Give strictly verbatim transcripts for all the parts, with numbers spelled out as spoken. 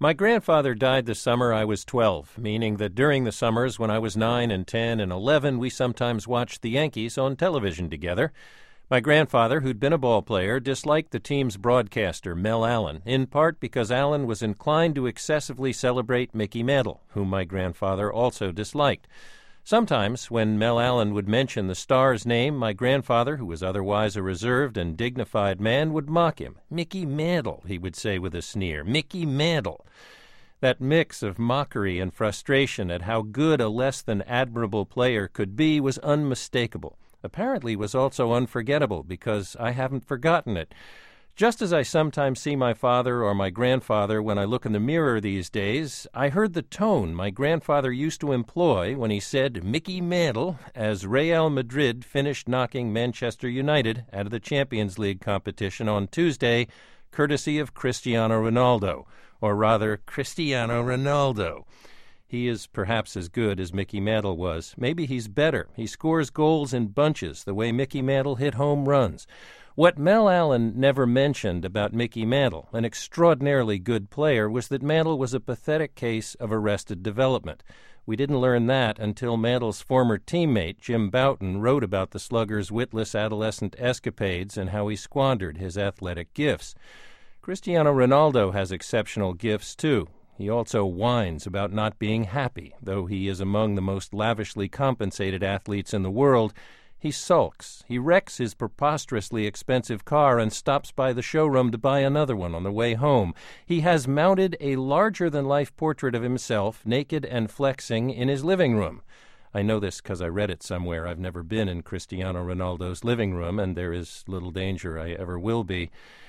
My grandfather died the summer I was twelve, meaning that during the summers when I was nine and ten and eleven, we sometimes watched the Yankees on television together. My grandfather, who'd been a ball player, disliked the team's broadcaster, Mel Allen, in part because Allen was inclined to excessively celebrate Mickey Mantle, whom my grandfather also disliked. Sometimes, when Mel Allen would mention the star's name, my grandfather, who was otherwise a reserved and dignified man, would mock him. "Mickey Mantle," he would say with a sneer. "Mickey Mantle." That mix of mockery and frustration at how good a less-than-admirable player could be was unmistakable. Apparently was also unforgettable, because I haven't forgotten it. Just as I sometimes see my father or my grandfather when I look in the mirror these days, I heard the tone my grandfather used to employ when he said Mickey Mantle as Real Madrid finished knocking Manchester United out of the Champions League competition on Tuesday, courtesy of Cristiano Ronaldo, or rather, Cristiano Ronaldo. He is perhaps as good as Mickey Mantle was. Maybe he's better. He scores goals in bunches the way Mickey Mantle hit home runs. What Mel Allen never mentioned about Mickey Mantle, an extraordinarily good player, was that Mantle was a pathetic case of arrested development. We didn't learn that until Mantle's former teammate, Jim Bouton, wrote about the slugger's witless adolescent escapades and how he squandered his athletic gifts. Cristiano Ronaldo has exceptional gifts, too. He also whines about not being happy, though he is among the most lavishly compensated athletes in the world. He sulks, he wrecks his preposterously expensive car and stops by the showroom to buy another one on the way home. He has mounted a larger-than-life portrait of himself, naked and flexing, in his living room. I know this because I read it somewhere. I've never been in Cristiano Ronaldo's living room, and there is little danger I ever will be.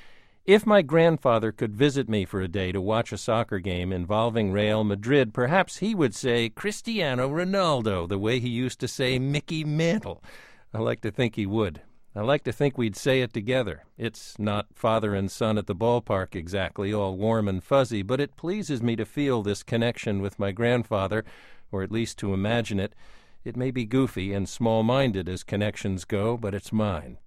If my grandfather could visit me for a day to watch a soccer game involving Real Madrid, perhaps he would say Cristiano Ronaldo the way he used to say Mickey Mantle. I like to think he would. I like to think we'd say it together. It's not father and son at the ballpark exactly, all warm and fuzzy, but it pleases me to feel this connection with my grandfather, or at least to imagine it. It may be goofy and small-minded as connections go, but it's mine.